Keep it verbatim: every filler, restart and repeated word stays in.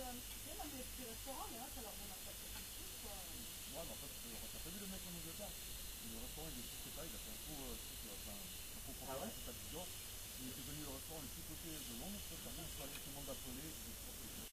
un petit peu, là, mais les petits restaurants, mais là, ça leur donne un sacré coup de pouce, quoi. Ouais, mais en fait, t'as pas vu le mec en Angleterre? Le restaurant, il n'existait pas, il a fait un faux euh, truc, euh, enfin, un faux Ah profil ouais? sur sa vidéo. Il était venu au restaurant le plus côté de Londres, personne ne soit allé, tout le monde l'appelait,